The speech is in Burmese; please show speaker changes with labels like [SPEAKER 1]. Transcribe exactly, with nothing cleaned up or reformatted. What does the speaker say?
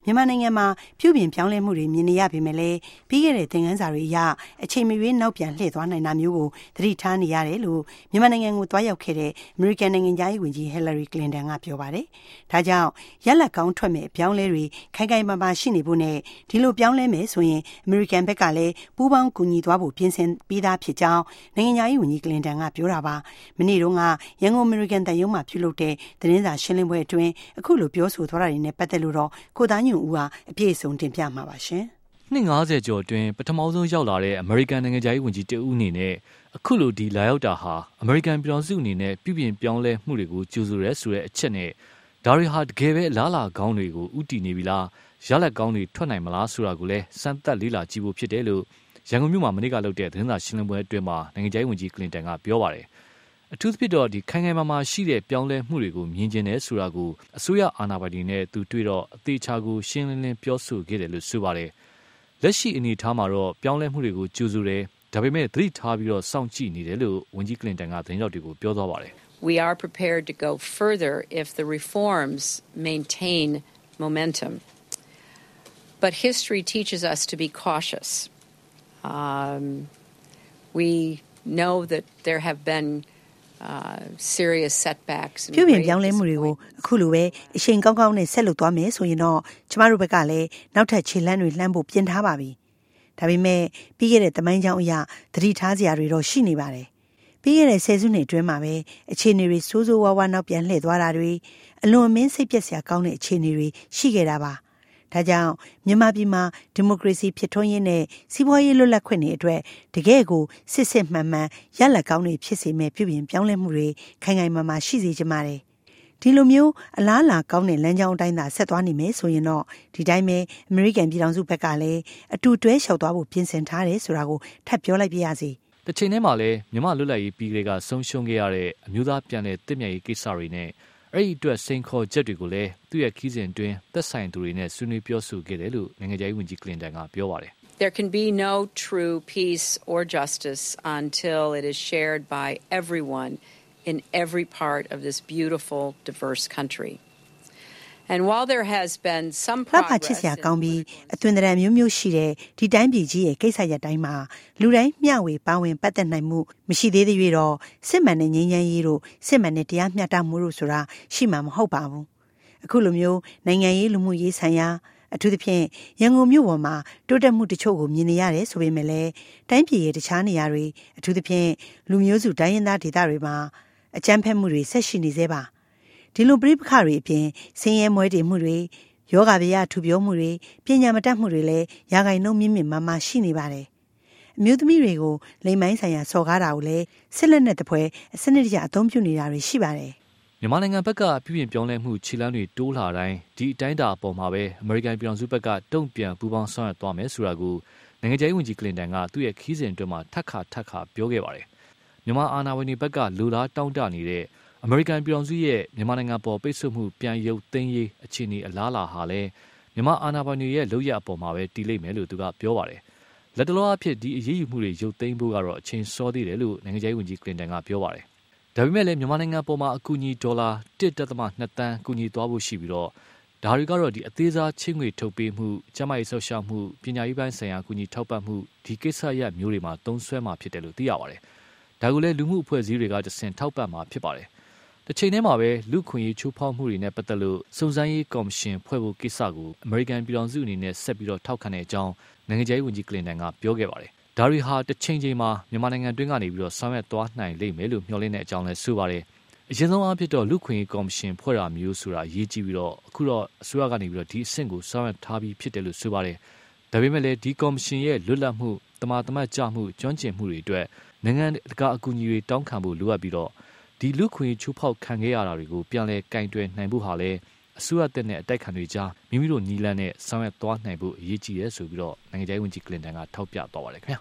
[SPEAKER 1] မြန်မာနိုင်ငံမှာပြုပြင်ပြောင်းလဲမှုတွေမြင်နေရပေမဲ့လည်းပြီးခဲ့တဲ့သင်ခန်းစာတွေအရအချိန်မရွေးနောက်ပြန်လှည့်သွားနိုင်တာမျိုးကိုသတိထားနေရတယ်လို့မြန်မာနိုင်ငံကိုတွားရောက်ခဲ့တဲ့အမေရိကန်နိုင်ငံသားရေးဝန်ကြီး Hillary Clinton ကပြောပါတယ်။ဒါကြောင့်ရက်လက်ကောင်းထွက်မဲ့ပြောင်းလဲတွေခိုင်ခိုင်မာမာရှိနေဖို့နဲ့ဒီလိုပြောင်းလဲမယ်ဆိုရင်အမေရိကန်ဘက်ကလည်းပူးပေါင်းကူညီသွားဖို့ပြင်ဆင်ပြီးသားဖြစ်ကြောင်းနိုင်ငံသားရေးဝန်ကြီး Clinton ကပြောတာပါ။မနေ့တုန်းကရန်ကုန်အမေရိကန်တန်ယုံမှာပြုလုပ်တဲ့သတင်းစာရှင်းလင်းပွဲအတွင်းအခုလိုပြောဆိုသွားတာတွေနဲ့ပတ်သက်လို့တော့ကိုသားညွန့်ဦးကအပြည့်အစုံတင်ပြမှာပါရှင်
[SPEAKER 2] ။နှစ်ငါးဆယ်ကျော်အတွင်းပထမဆုံးရောက်လာတဲ့အမေရိကန်နိုင်ငံသားရေးဝန်ကြီးတဦးအနေနဲ့အခုလိုဒီလာရောက်တာဟာအမေရိကန်ပြည်ထောင်စုအနေနဲ့ပြုပြင်ပြောင်းလဲမှုတွေကိုကြိုဆိုရဲဆိုတဲ့အချက်နဲ့ဒါတွေဟာတကယ်ပဲလားလာကောင်းတွေကိုဥတီနေပြီလားရလက်ကောင်းတွေထွက်နိုင်မလားဆိုတာကိုလည်းစမ်းသပ်လေ့လာကြည့်ဖို့ဖြစ်တယ်လို့ရန်ကုန်မြို့မှာမနေ့ကလုပ်တဲ့သတင်းစာရှင်းလင်းပွဲအတွင်းမှာနိုင်ငံသားရေးဝန်ကြီးကလင်တန်ကပြောပါတယ်။အထူးသဖြင့်တော့ဒီခိုင်ခိုင်မာမာရှိတဲ့ပြောင်းလဲမှုတွေကိုမြင်ကျင်တယ်ဆိုတာကိုအစိုးရအာဏာပိုင်တွေနဲ့သူတွေ့တော့အသေးချာကိုရှင်းလင်းလင်းပြောဆိုခဲ့တယ်လို့ဆိုပါတယ်။လက်ရှိအနေအထားမှာတော့ပြောင်းလဲမှုတွေကိုကြိုဆိုတယ်ဒါပေမဲ့သတိထားပြီးတော့စောင့်ကြည့်နေတယ်လို့ဝန်ကြီးကလင်တန်ကသတင်းတော်တွေကိုပြောသွားပါတယ်။
[SPEAKER 3] We are prepared to go further if the reforms maintain momentum. But history teaches us to be cautious. Um, we know that there have been Uh, serious setbacks
[SPEAKER 1] ပြုပြင်ပြောင်းလဲမှုတွေကိုအခုလိုပဲအချိန်ကောင်းကောင်းနဲ့ဆက်လုပ်သွားမယ်ဆိုရင်တော့ကျမတို့ဘက်ကလည်းနောက်ထပ်ခြေလှမ်းတွေလှမ်းဖို့ပြင်ထားပါပြီ။ဒါပေမဲ့ပြီးခဲ့တဲ့သမိုင်းကြောင်းအရာသတိထားစရာတွေတော့ရှိနေပါတယ်။ပြီးခဲ့တဲ့ဆယ်စုနှစ်အတွင်းမှာပဲအခြေအနေတွေစိုးစိုးဝါးဝါးနောက်ပြန်လှည့်သွားတာတွေအလွန်အမင်းစိတ်ပျက်စရာကောင်းတဲ့အခြေအနေတွေရှိခဲ့တာပါ။ဒါကြောင့်မြန်မာပြည်မှာဒီမိုကရေစီဖြစ်ထွန်းရေးနဲ့စီးပွားရေးလွတ်လပ်ခွင့်တွေအတွက်တကယ့်ကိုစစ်စစ်မှန်မှန်ရလဒ်ကောင်းတွေဖြစ်စေမဲ့ပြုပြင်ပြောင်းလဲမှုတွေခိုင်ခိုင်မာမာရှိစေချင်ပါတယ်။ဒီလိုမျိုးအလားအလာကောင်းတဲ့လမ်းကြောင်းအတိုင်းသာဆက်သွားနေမယ်ဆိုရင်တော့ဒီတိုင်းပဲအမေရိကန်ပြည်ထောင်စုဘက်ကလည်းအတူတွဲလျှောက်သွားဖို့ပြင်ဆင်ထားတယ်ဆိုတာကိုထပ်ပြောလိုက်ပြရစီ
[SPEAKER 2] ။တစ်ချိန်တည်းမှာလည်းမြန်မာလွတ်လပ်ရေးပြည်ကဆုံးရှုံးခဲ့ရတဲ့အမျိုးသားပြန်လည်တည်မြဲရေးကိစ္စတွေနဲ့အဲ့ဒီအတွက်စိန်ခေါ်ချက်တွေကိုလည်းသူ့ရဲ့ခီးစဉ်အတွင်းသက်ဆိုင်သူတွေနဲ့ဆွေးနွေးပြောဆိုခဲ့တယ်လို့နိုင်ငံခြားရေးဝန်ကြီးကလင်တန်ကပြောပါတယ်
[SPEAKER 3] ။ There can be no true peace or justice until it is shared by everyone in every part of this beautiful diverse country. And while there has been some progress
[SPEAKER 1] ချစ်စရာကောင်းပြီးအသွင်သဏ္ဍာန်မျိုးမျိုးရှိတဲ့ဒီတိုင်းပြည်ကြီးရဲ့ကိစ္စရပ်တိုင်းမှာလူတိုင်းမျှဝေပါဝင်ပတ်သက်နိုင်မှုမရှိသေးသေး၍တော့စစ်မှန်တဲ့ငြိမ်းချမ်းရေးတို့စစ်မှန်တဲ့တရားမျှတမှုတို့ဆိုတာရှိမှာမဟုတ်ပါဘူးအခုလိုမျိုးနိုင်ငံရေးလူမှုရေးဆိုင်ရာအထူးသဖြင့်ရန်ကုန်မြို့ပေါ်မှာတိုးတက်မှုတချို့ကိုမြင်နေရတယ်ဆိုပေမဲ့လည်းတိုင်းပြည်ရဲ့တခြားနေရာတွေအထူးသဖြင့်လူမျိုးစုတိုင်းရင်းသားဒေသတွေမှာအကြမ်းဖက်မှုတွေဆက်ရှိနေသေးပါဒီလိုပြိပခါတွေအပြင်ဆင်းရဲမွဲတေမှုတွေယောဂဗျာထူပြောမှုတွေပညာမတတ်မှုတွေလည်းရာဂိုင်နှုန်းမြင့်မြင့်မားမားရှိနေပါတယ်အမျိုးသမီးတွေကိုလိမ်မိုင်းဆိုင်ရာစော်ကားတာကိုလည်းစစ်လက်နဲ့တပွဲအစနစ်တကျအသုံးပြုနေတာတွေရှိပါတယ်
[SPEAKER 2] မြန်မာနိုင်ငံဘက်ကပြုပြင်ပြောင်းလဲမှုခြေလှမ်းတွေတိုးလာတိုင်းဒီအတိုင်းတာအပေါ်မှာပဲအမေရိကန်ပြည်ထောင်စုဘက်ကတုံ့ပြန်ပူးပေါင်းဆောင်ရွက်သွားမယ်ဆိုတာကိုနိုင်ငံခြားရေးဝန်ကြီးကလင်တန်ကသူ့ရဲ့ခီးစဉ်အတွင်းမှာထပ်ခါထပ်ခါပြောခဲ့ပါတယ်မြန်မာအာဏာပိုင်တွေဘက်ကလူသားတောင်းတနေတဲ့အမေရိကန်ပြည်ထောင်စုရဲ့မြန်မာနိုင်ငံပေါ်ပိတ်ဆို့မှုပြန်ရုပ်သိမ်းရေးအခြေအနေအလားအလာဟာလည်းမြန်မာအာဏာပိုင်တွေရဲ့လုပ်ရအပေါ်မှာပဲတည်လိမ့်မယ်လို့သူကပြောပါတယ်။လက်တလောအဖြစ်ဒီအရေးယူမှုတွေရုပ်သိမ်းဖို့ကတော့အချိန်စောသေးတယ်လို့နိုင်ငံခြားရေးဝန်ကြီးကလင်တန်ကပြောပါတယ်။ဒါပေမဲ့လည်းမြန်မာနိုင်ငံပေါ်မှာအကူအညီဒေါ်လာ တစ်ဒသမနှစ်သန်းကူညီသွားဖို့ရှိပြီးတော့ဒါတွေကတော့ဒီအသေးစားချင်းငွေထုတ်ပေးမှုကျန်းမာရေးဆောက်ရှောက်မှုပညာရေးပိုင်းဆိုင်ရာကူညီထောက်ပံ့မှုဒီကိစ္စရပ်မျိုးတွေမှာသုံးစွဲမှာဖြစ်တယ်လို့သိရပါတယ်။ဒါကိုလည်းလူမှုအဖွဲ့အစည်းတွေကတဆင့်ထောက်ပံ့မှာဖြစ်ပါတယ်။တစ်ချိန်တည်းမှာပဲလူခွင့်ရေးချိုးဖောက်မှုတွေနဲ့ပတ်သက်လို့စုံစမ်းရေးကော်မရှင်ဖွဲ့ဖို့ကိစ္စကိုအမေရိကန်ပြည်ထောင်စုအနေနဲ့ဆက်ပြီးတော့ထောက်ခံတဲ့အကြောင်းနိုင်ငံခြားရေးဝန်ကြီးကလင်တန်ကပြောခဲ့ပါတယ်။ဒါတွေဟာတစ်ချိန်ချိန်မှာမြန်မာနိုင်ငံတွင်းကနေပြီးတော့ဆောင်ရွက်သွားနိုင်လိမ့်မယ်လို့မျှော်လင့်တဲ့အကြောင်းလည်းဆိုပါတယ်။အရင်ဆုံးအဖြစ်တော့လူခွင့်ရေးကော်မရှင်ဖွဲ့တာမျိုးဆိုတာအရေးကြီးပြီးတော့အခုတော့အစိုးရကနေပြီးတော့ဒီအဆင့်ကိုဆောင်ရွက်ထားပြီးဖြစ်တယ်လို့ဆိုပါတယ်။ဒါပေမဲ့လည်းဒီကော်မရှင်ရဲ့လွတ်လပ်မှုတမာတမတ်ကြမှုကျွမ်းကျင်မှုတွေအတွက်နိုင်ငံတကာအကူအညီတွေတောင်းခံဖို့လိုအပ်ပြီးတော့ဒီလူခွင့်ချိုးဖောက်ခံခဲ့ရတာတွေကိုပြန်လည်ကင်တွယ်နိုင်ဖို့ဟာလည်းအစိုးရတက်တဲ့အတိုက်ခံတွေကြားမိမိတို့နီးလန်းနဲ့ဆောင်ရွက်သွားနိုင်ဖို့အရေးကြီးတယ်ဆိုပြီးတော့နိုင်ငံခြားရေးဝန်ကြီးကလင်တန်ကထောက်ပြသွားပါတယ်ခင်ဗျာ